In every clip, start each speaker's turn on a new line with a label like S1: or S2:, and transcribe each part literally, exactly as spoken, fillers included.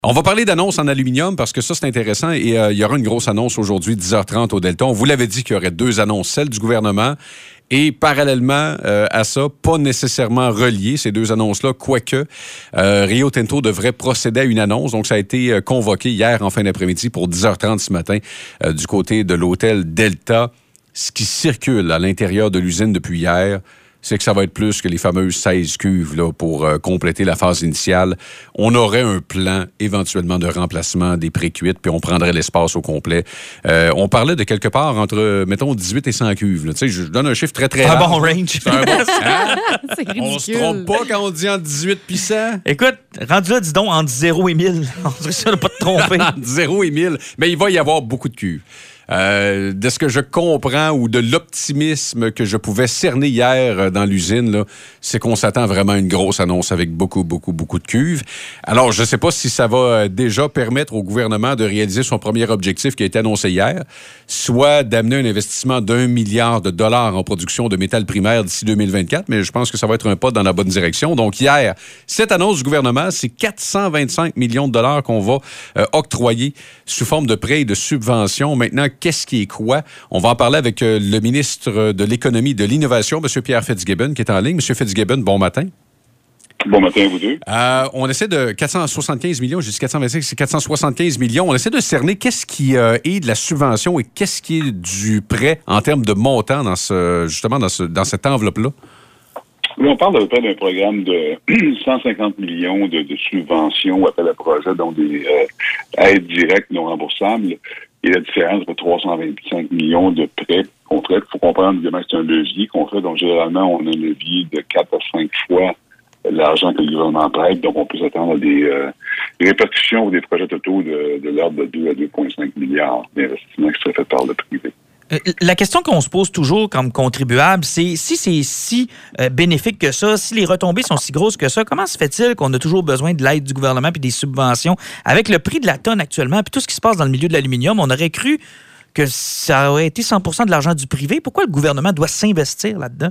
S1: On va parler d'annonces en aluminium parce que ça, c'est intéressant et euh, il y aura une grosse annonce aujourd'hui, dix heures trente au Delta. On vous l'avait dit qu'il y aurait deux annonces, celle du gouvernement et parallèlement euh, à ça, pas nécessairement reliées, ces deux annonces-là, quoique euh, Rio Tinto devrait procéder à une annonce. Donc, ça a été euh, convoqué hier en fin d'après-midi pour dix heures trente ce matin euh, du côté de l'hôtel Delta. Ce qui circule à l'intérieur de l'usine depuis hier, c'est que ça va être plus que les fameuses seize cuves là, pour euh, compléter la phase initiale. On aurait un plan éventuellement de remplacement des pré-cuites, puis on prendrait l'espace au complet. Euh, on parlait de quelque part entre, mettons, dix-huit et cent cuves. Là. Tu sais, je donne un chiffre très, très
S2: large.
S1: Un
S2: bon range.
S1: C'est un bon... Hein?
S3: C'est ridicule.
S1: On se trompe pas quand on dit entre dix-huit et cent.
S2: Écoute, rendu là, dis donc, entre zéro et mille. On dirait ça, on n'a pas te tromper.
S1: Entre zéro et mille. Mais il va y avoir beaucoup de cuves. Euh, de ce que je comprends ou de l'optimisme que je pouvais cerner hier dans l'usine, là, c'est qu'on s'attend vraiment à une grosse annonce avec beaucoup, beaucoup, beaucoup de cuves. Alors, je ne sais pas si ça va déjà permettre au gouvernement de réaliser son premier objectif qui a été annoncé hier, soit d'amener un investissement d'un milliard de dollars en production de métal primaire d'ici deux mille vingt-quatre, mais je pense que ça va être un pas dans la bonne direction. Donc, hier, cette annonce du gouvernement, c'est quatre cent vingt-cinq millions de dollars qu'on va euh, octroyer sous forme de prêts et de subventions. Maintenant, qu'est-ce qui est quoi? On va en parler avec euh, le ministre de l'Économie et de l'Innovation, M. Pierre Fitzgibbon, qui est en ligne. M. Fitzgibbon, bon matin.
S4: Bon matin à vous deux.
S1: Euh, on essaie de quatre cent soixante-quinze millions, j'ai dit quatre cent vingt-cinq, c'est quatre cent soixante-quinze millions. On essaie de cerner qu'est-ce qui euh, est de la subvention et qu'est-ce qui est du prêt en termes de montant dans ce, justement dans, ce, dans cette enveloppe-là.
S4: Oui, on parle à peu près d'un programme de cent cinquante millions de, de subventions appel à projet, donc des euh, aides directes non remboursables. Et la différence entre trois cent vingt-cinq millions de prêts qu'on traite, il faut comprendre évidemment que c'est un levier qu'on fait. Donc, généralement, on a un levier de quatre à cinq fois l'argent que le gouvernement prête. Donc, on peut s'attendre à des euh, répercussions ou des projets totaux de, de l'ordre de deux à deux virgule cinq milliards d'investissements qui seraient faits par le privé.
S2: La question qu'on se pose toujours comme contribuable, c'est si c'est si euh, bénéfique que ça, si les retombées sont si grosses que ça, comment se fait-il qu'on a toujours besoin de l'aide du gouvernement puis des subventions? Avec le prix de la tonne actuellement puis tout ce qui se passe dans le milieu de l'aluminium, on aurait cru que ça aurait été cent pour cent de l'argent du privé. Pourquoi le gouvernement doit s'investir là-dedans?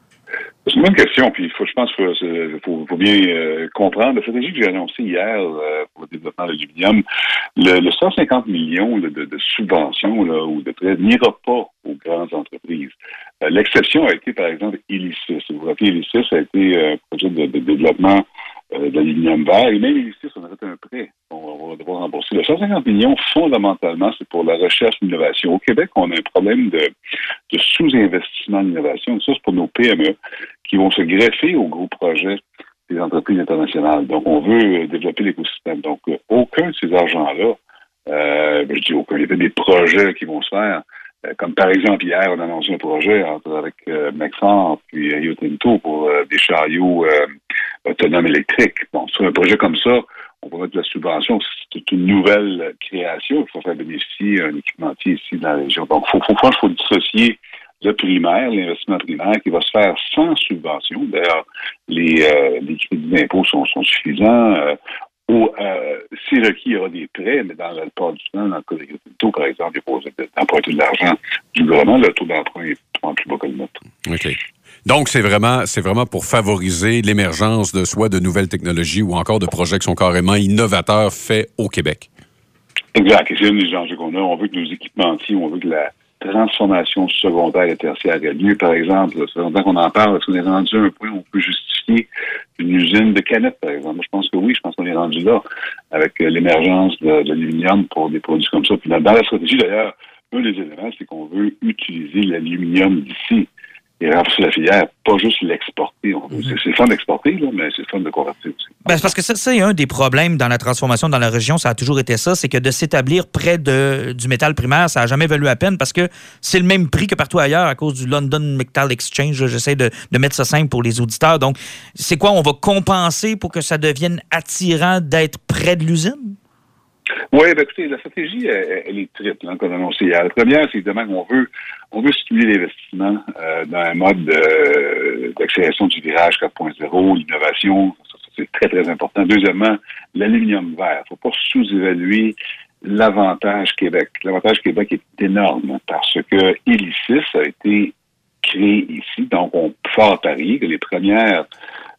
S4: C'est une bonne question, puis il faut, je pense qu'il faut, faut, faut bien euh, comprendre. La stratégie que j'ai annoncée hier euh, pour le développement de l'aluminium, le, le cent cinquante millions de, de, de subventions là, ou de prêts n'ira pas aux grandes entreprises. Euh, l'exception a été, par exemple, Elysis. Si vous vous rappelez, Elysis a été un projet de, de développement euh, d'aluminium vert, et même Elysis, on a fait un prêt. On va devoir rembourser. Le cent cinquante millions, fondamentalement, c'est pour la recherche et l'innovation. Au Québec, on a un problème de, de sous-investissement en innovation. Ça, c'est pour nos P M E qui vont se greffer aux gros projets des entreprises internationales. Donc, on veut développer l'écosystème. Donc, aucun de ces argents-là, euh, je dis aucun, il y a des projets qui vont se faire. Euh, comme par exemple, hier, on a annoncé un projet entre, avec euh, Nexans puis Rio Tinto pour euh, des chariots euh, autonomes électriques. Bon, sur un projet comme ça, on va mettre de la subvention. C'est une nouvelle création. Il faut faire bénéficier un équipementier ici dans la région. Donc, il faut, faut, faut, faut dissocier le primaire, l'investissement primaire, qui va se faire sans subvention. D'ailleurs, les, euh, les crédits d'impôt sont, sont suffisants. Euh, Ou, euh, si requis, il y aura des prêts, mais dans le part du temps, dans le cas de Rio, par exemple, il faut d'emprunter de l'argent du gouvernement. Le taux d'emprunt est plus bas que le nôtre.
S1: OK. Donc, c'est vraiment, c'est vraiment pour favoriser l'émergence de soit de nouvelles technologies ou encore de projets qui sont carrément innovateurs faits au Québec.
S4: Exact. Et c'est un des enjeux qu'on a. On veut que nos équipementiers, on veut que la transformation secondaire et tertiaire ait lieu. Par exemple, ça fait longtemps qu'on en parle, est-ce qu'on est rendu à un point où on peut justifier une usine de canettes, par exemple? Je pense que oui, je pense qu'on est rendu là avec l'émergence de, de l'aluminium pour des produits comme ça. Puis dans, dans la stratégie, d'ailleurs, un des éléments, c'est qu'on veut utiliser l'aluminium d'ici et renforcer la filière, pas juste l'exporter. On, mm-hmm. c'est, c'est le fun d'exporter, là, mais c'est le fun de convertir aussi.
S2: Ben, c'est parce que ça, c'est un des problèmes dans la transformation dans la région, ça a toujours été ça, c'est que de s'établir près de, du métal primaire, ça n'a jamais valu la peine parce que c'est le même prix que partout ailleurs à cause du London Metal Exchange. Là, j'essaie de, de mettre ça simple pour les auditeurs. Donc, c'est quoi? On va compenser pour que ça devienne attirant d'être près de l'usine?
S4: Oui, ben, écoutez, la stratégie, elle, elle est triple, hein, qu'on a annoncé hier. La première, c'est évidemment qu'on veut, on veut stimuler l'investissement euh, dans un mode euh, d'accélération du virage quatre point zéro, l'innovation, ça, ça, c'est très, très important. Deuxièmement, l'aluminium vert. Il ne faut pas sous-évaluer l'avantage Québec. L'avantage Québec est énorme parce que Elysis a été créé ici, donc on peut fort parier que les premières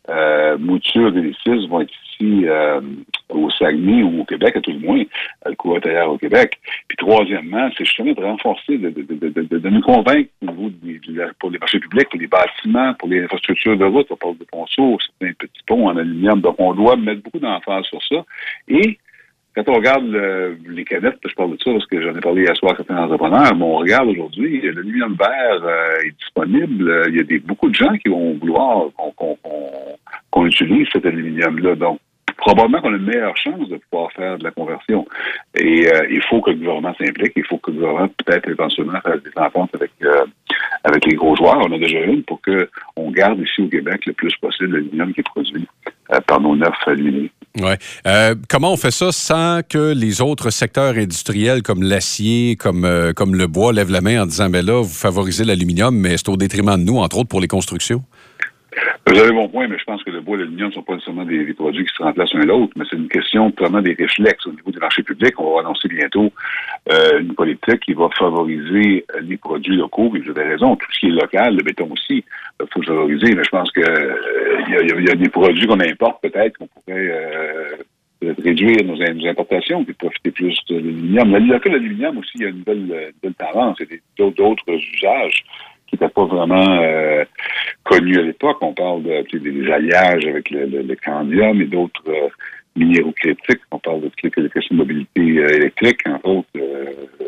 S4: euh, moutures d'hélicis vont être ici euh, au Saguenay ou au Québec, à tout le moins, à le couvert ailleurs au Québec. Puis troisièmement, c'est justement de renforcer, de, de, de, de, de nous convaincre au niveau des, pour les marchés publics, pour les bâtiments, pour les infrastructures de route, on parle de ponceaux, certains petits ponts en aluminium. Donc, on doit mettre beaucoup d'emphase sur ça. Et quand on regarde le, les canettes, je parle de ça parce que j'en ai parlé hier soir à certains entrepreneurs, mais on regarde aujourd'hui, l'aluminium vert euh, est disponible. Il y a des, beaucoup de gens qui vont vouloir qu'on, qu'on, qu'on, qu'on utilise cet aluminium-là. Donc, probablement qu'on a une meilleure chance de pouvoir faire de la conversion. Et euh, il faut que le gouvernement s'implique. Il faut que le gouvernement peut-être éventuellement fasse des ententes avec euh, avec les gros joueurs. On a déjà une pour qu'on garde ici au Québec le plus possible l'aluminium qui est produit euh, par nos neuf aluminiers.
S1: Ouais. Euh, comment on fait ça sans que les autres secteurs industriels comme l'acier, comme, euh, comme le bois lèvent la main en disant, ben là, vous favorisez l'aluminium, mais c'est au détriment de nous, entre autres pour les constructions?
S4: Vous avez bon point, mais je pense que le bois et l'aluminium ne sont pas nécessairement des, des produits qui se remplacent l'un l'autre, mais c'est une question vraiment des réflexes au niveau des marchés publics. On va annoncer bientôt euh, une politique qui va favoriser les produits locaux. Et vous avez raison, tout ce qui est local, le béton aussi, il faut le favoriser, mais je pense que euh, y, a, y a des produits qu'on importe peut-être qu'on pourrait euh, réduire nos, nos importations et profiter plus de l'aluminium. Le cas de l'aluminium aussi, il y a une nouvelle, une nouvelle tendance, il y a d'autres, d'autres usages qui n'étaient pas vraiment euh, connus à l'époque. On parle de, de, des alliages avec le, le, le candium et d'autres euh, minéraux critiques. On parle de toutes les questions de mobilité euh, électrique, entre autres. Euh,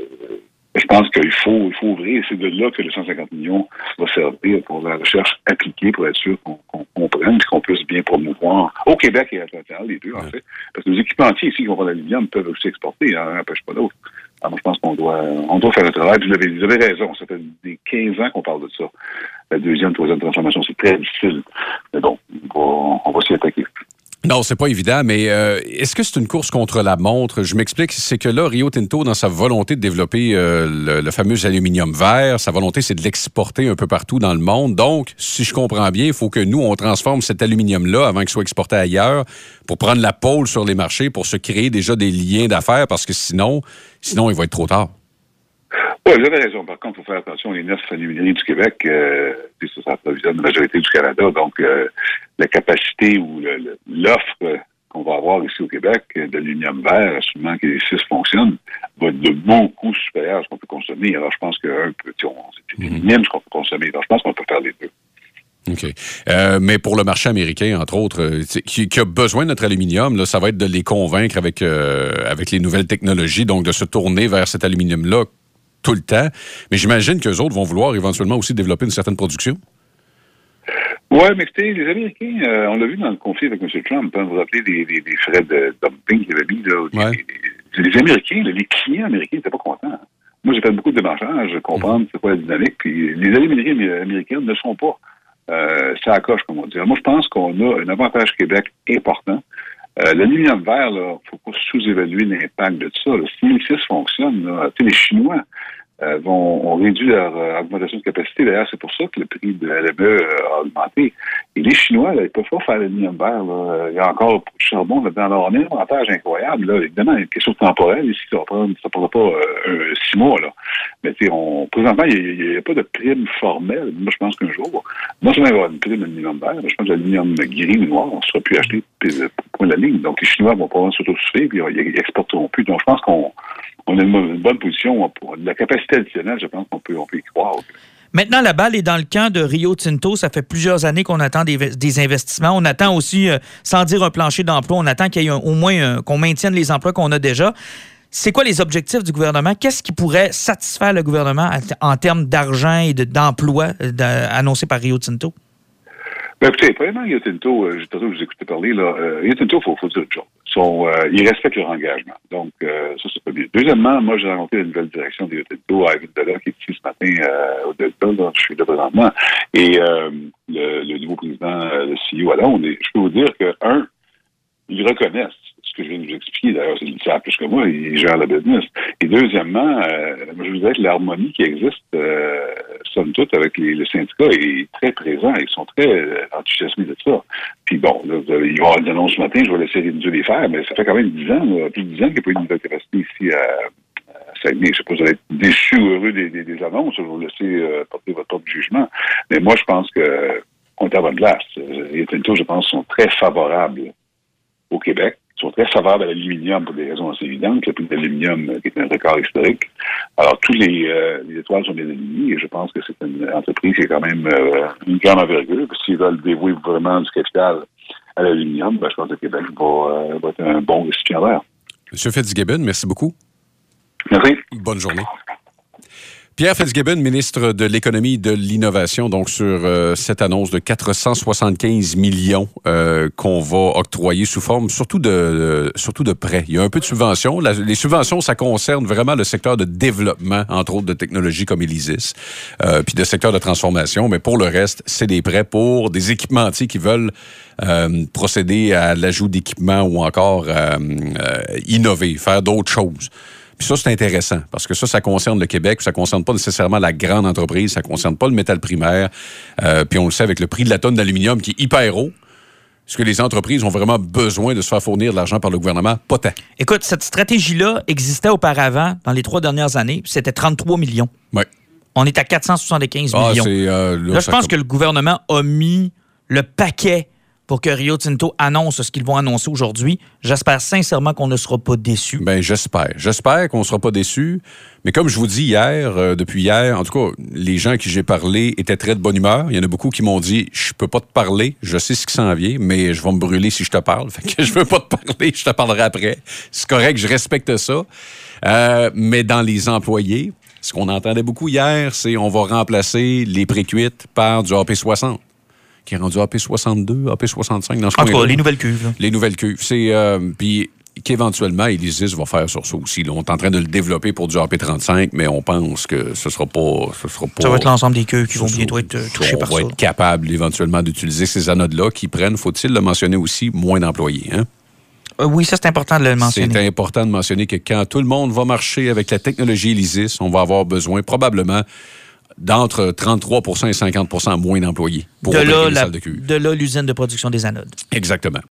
S4: je pense qu'il faut, il faut ouvrir, et c'est de là que le cent cinquante millions va servir pour la recherche appliquée, pour être sûr qu'on, qu'on comprenne et qu'on puisse bien promouvoir au Québec et à l'international, les deux, en fait. Parce que les équipementiers ici qui vont faire de l'aluminium peuvent aussi exporter, hein, n'empêche pas l'autre. Alors, moi, je pense qu'on doit, on doit faire le travail. Vous avez, vous avez raison, ça fait des quinze ans qu'on parle de ça. La deuxième, troisième transformation, c'est très difficile. Mais bon, on va, on va s'y attaquer.
S1: Non, c'est pas évident, mais euh, est-ce que c'est une course contre la montre? Je m'explique, c'est que là, Rio Tinto, dans sa volonté de développer euh, le, le fameux aluminium vert, sa volonté, c'est de l'exporter un peu partout dans le monde. Donc, si je comprends bien, il faut que nous, on transforme cet aluminium-là avant qu'il soit exporté ailleurs pour prendre la pôle sur les marchés, pour se créer déjà des liens d'affaires, parce que sinon, sinon, il va être trop tard.
S4: Oui, vous avez raison. Par contre, il faut faire attention, les neuf alumineries du Québec, euh, ça s'approvisionne la majorité du Canada, donc euh, la capacité ou le, le, l'offre euh, qu'on va avoir ici au Québec d'aluminium vert, assumant que les six fonctionnent, va être de beaucoup supérieur à ce qu'on peut consommer. Alors, je pense que un peu, on, c'est minime ce qu'on peut consommer. Alors, je pense qu'on peut faire les deux.
S1: OK. Euh, mais pour le marché américain, entre autres, euh, qui, qui a besoin de notre aluminium, là, ça va être de les convaincre avec, euh, avec les nouvelles technologies, donc de se tourner vers cet aluminium-là tout le temps. Mais j'imagine qu'eux autres vont vouloir éventuellement aussi développer une certaine production.
S4: Oui, mais écoutez, les Américains, euh, on l'a vu dans le conflit avec M. Trump, hein, vous vous rappelez des, des, des frais de dumping qu'il avait mis, là.
S1: Ouais.
S4: Les, les, les Américains, là, les clients américains n'étaient pas contents. Hein. Moi, j'ai fait beaucoup de démarchages, je comprends mmh. c'est quoi la dynamique, puis les alumineries américaines ne sont pas euh, ça accroche, comme on dit. Alors, moi, je pense qu'on a un avantage Québec important. Euh, l'aluminium vert, il ne faut pas sous-évaluer l'impact de ça. Là. Si les six fonctionnent, là, les Chinois euh, vont ont réduit leur euh, augmentation de capacité. D'ailleurs, c'est pour ça que le prix de la L M E euh, a augmenté. Et les Chinois, là, ils ne peuvent pas faire l'aluminium vert. Là. Il y a encore beaucoup de charbon là-dedans. Alors, on a un avantage incroyable. Là. Évidemment, il y a une question temporelle ici. Ça ne prendra pas euh, un, six mois. Là. Mais on, présentement, il n'y a, a pas de prime formelle. Moi, je pense qu'un jour, non seulement il va y avoir une prime d'aluminium vert, mais je pense que l'aluminium gris ou noir, on ne sera plus acheté pour point de la ligne. Donc, les Chinois vont probablement s'autosuffire puis ils exporteront plus. Donc, je pense qu'on on a une, une bonne position. Pour la capacité additionnelle, je pense qu'on peut, on peut y croire.
S2: Maintenant, la balle est dans le camp de Rio Tinto. Ça fait plusieurs années qu'on attend des, des investissements. On attend aussi, euh, sans dire un plancher d'emploi, on attend qu'il y ait un, au moins un, qu'on maintienne les emplois qu'on a déjà. C'est quoi les objectifs du gouvernement? Qu'est-ce qui pourrait satisfaire le gouvernement en termes d'argent et de, d'emploi de, annoncés par Rio Tinto?
S4: Ben, écoutez, premièrement, Rio Tinto, euh, je vous écoutais parler, là, euh, Rio Tinto, il faut, faut dire une chose. Sont, euh, ils respectent leur engagement. Donc, euh, ça, c'est pas bien. Deuxièmement, moi, j'ai rencontré la nouvelle direction de Rio Tinto à Ivan Dollar, qui est ici ce matin euh, au Delta, là, je suis là présentement, et euh, le, le nouveau président, euh, le C E O à Londres, et je peux vous dire que, un, ils reconnaissent ce que je viens de vous expliquer. D'ailleurs, ils le savent plus que moi, ils gèrent le business. Et deuxièmement, euh, je vous dirais que l'harmonie qui existe, euh, somme toute, avec les, les syndicats est très présent. Ils sont très euh, enthousiasmés de ça. Puis bon, là, vous avez, il va y avoir une annonce ce matin, je vais laisser réduire les faire, mais ça fait quand même dix ans, là, plus de dix ans qu'il n'y a pas eu de nouvelle capacité ici à, à Saguenay. Je ne sais pas si vous allez être déçus ou heureux des, des, des annonces, je vais vous laisser euh, porter votre propre jugement. Mais moi, je pense que on est à bonne place. Les Tinto, je pense, sont très favorables au Québec. Ils sont très favorables à l'aluminium pour des raisons assez évidentes. Le prix de l'aluminium qui est un record historique. Alors, tous les, euh, les étoiles sont bien alignées et je pense que c'est une entreprise qui est quand même euh, une grande envergure. S'ils veulent dévouer vraiment du capital à l'aluminium, ben, je pense que le Québec va, euh, va être un bon récipiendaire.
S1: M. Fitzgibbon, merci beaucoup.
S4: Merci.
S1: Bonne journée. Pierre Fitzgibbon, ministre de l'Économie et de l'Innovation, donc sur euh, cette annonce de quatre cent soixante-quinze millions euh, qu'on va octroyer sous forme surtout de, euh, surtout de prêts. Il y a un peu de subventions. La, les subventions, ça concerne vraiment le secteur de développement, entre autres de technologies comme Elysis, euh, puis de secteur de transformation. Mais pour le reste, c'est des prêts pour des équipementiers qui veulent euh, procéder à l'ajout d'équipements ou encore euh, euh, innover, faire d'autres choses. Puis ça, c'est intéressant, parce que ça, ça concerne le Québec, ça ne concerne pas nécessairement la grande entreprise, ça ne concerne pas le métal primaire. Euh, puis on le sait, avec le prix de la tonne d'aluminium qui est hyper haut, est-ce que les entreprises ont vraiment besoin de se faire fournir de l'argent par le gouvernement? Pas tant.
S2: Écoute, cette stratégie-là existait auparavant, dans les trois dernières années, puis c'était trente-trois millions.
S1: Oui.
S2: On est à quatre cent soixante-quinze
S1: ah,
S2: millions.
S1: C'est, euh, là,
S2: là, je pense
S1: com-
S2: que le gouvernement a mis le paquet pour que Rio Tinto annonce ce qu'ils vont annoncer aujourd'hui. J'espère sincèrement qu'on ne sera pas déçus.
S1: Bien, j'espère. J'espère qu'on ne sera pas déçus. Mais comme je vous dis hier, euh, depuis hier, en tout cas, les gens à qui j'ai parlé étaient très de bonne humeur. Il y en a beaucoup qui m'ont dit « Je peux pas te parler, je sais ce qui s'en vient, mais je vais me brûler si je te parle. » Fait que je veux pas te parler, je te parlerai après. C'est correct, je respecte ça. Euh, mais dans les employés, ce qu'on entendait beaucoup hier, c'est on va remplacer les précuites par du A P soixante. Qui est rendu A P soixante-deux, A P soixante-cinq dans ce
S2: En tout cas,
S1: coin-là.
S2: les nouvelles cuves. Là.
S1: Les nouvelles cuves. C'est, euh, puis qu'éventuellement, Elysis va faire sur ça aussi. Là. On est en train de le développer pour du A P trente-cinq, mais on pense que ce sera pas... Ce sera pas
S2: ça va être l'ensemble des cuves qui vont
S1: ça,
S2: bientôt être euh, touchées par ça.
S1: On va être capable éventuellement d'utiliser ces anodes-là qui prennent, faut-il le mentionner aussi, moins d'employés. Hein?
S2: Euh, oui, ça, c'est important de le mentionner.
S1: C'est important de mentionner que quand tout le monde va marcher avec la technologie Elysis, on va avoir besoin probablement d'entre trente-trois pour cent et cinquante pour cent moins d'employés pour
S2: de
S1: opérer
S2: là,
S1: les
S2: la,
S1: salles de cuve.
S2: de là, l'usine de production des anodes.
S1: Exactement.